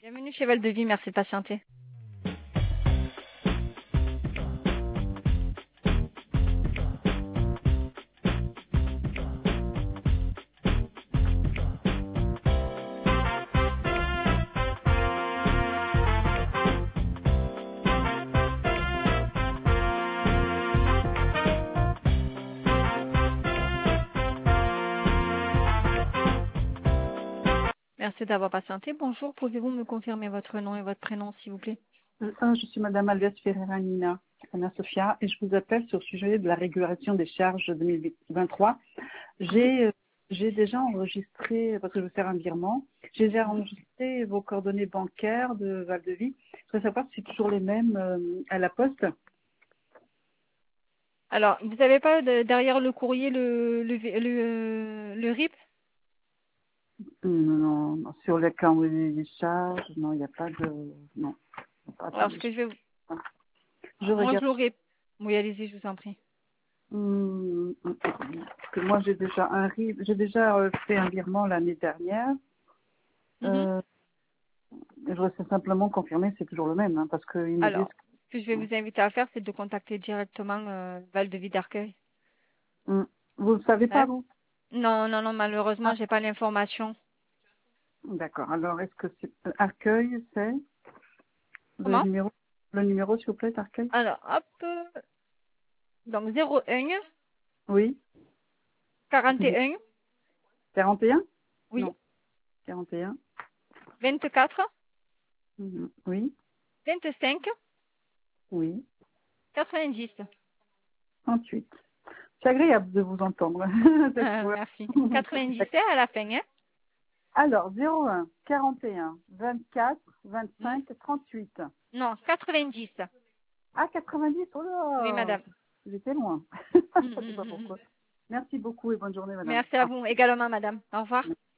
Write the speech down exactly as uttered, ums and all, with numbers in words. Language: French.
Bienvenue chez Val de Vie, merci de patienter. Merci d'avoir patienté. Bonjour, pouvez-vous me confirmer votre nom et votre prénom, s'il vous plaît? Ah, je suis Madame Alves Ferreira Nina, Anna Sofia, et je vous appelle sur le sujet de la régulation des charges deux mille vingt-trois. J'ai euh, j'ai déjà enregistré, parce que je veux faire un virement, j'ai déjà enregistré vos coordonnées bancaires de Val de Vie. Je voudrais savoir si c'est toujours les mêmes euh, à la poste. Alors, vous n'avez pas de- derrière le courrier le, le, le, le R I P? Non, non, non, sur les calendriers des charges, non, il n'y a pas de... Non. Alors, ce Attendez, que je vais vous... je Moi, je regarde. l'aurai. Oui, allez-y, je vous en prie. Hum, hum, hum. Parce que moi, j'ai déjà un R I B, j'ai déjà euh, fait un virement l'année dernière. Mhm. Euh, Je voudrais simplement confirmer, c'est toujours le même, hein, parce qu'ils me disent... Alors, ce que je vais vous inviter à faire, c'est de contacter directement euh, Val de Vie d'Arcueil. Hum. Vous ne savez pas, Hein? vous? Non, non, non, malheureusement, Ah, j'ai pas l'information. d'accord. Alors, est-ce que c'est... euh, Arcueil, c'est le Comment? numéro, le numéro, s'il vous plaît, Arcueil? Alors, hop. euh, Donc, zéro un, Oui. quarante et un, quarante et un? oui, Non, quarante et un. vingt-quatre, Mhm. Oui, vingt-cinq, oui. quatre-vingt-dix. trente-huit. C'est agréable de vous entendre cette Euh, fois. merci. quatre-vingt-dix à la fin, hein? Alors, zéro un, quarante et un, vingt-quatre, Hmm? vingt-cinq, trente-huit. Non, quatre-vingt-dix. Ah, quatre-vingt-dix, oh Oui, là, madame. j'étais loin. Hmm, Je hmm, sais pas hmm, hmm. pourquoi. Merci beaucoup et bonne journée, madame. Merci à vous également, madame. Au revoir.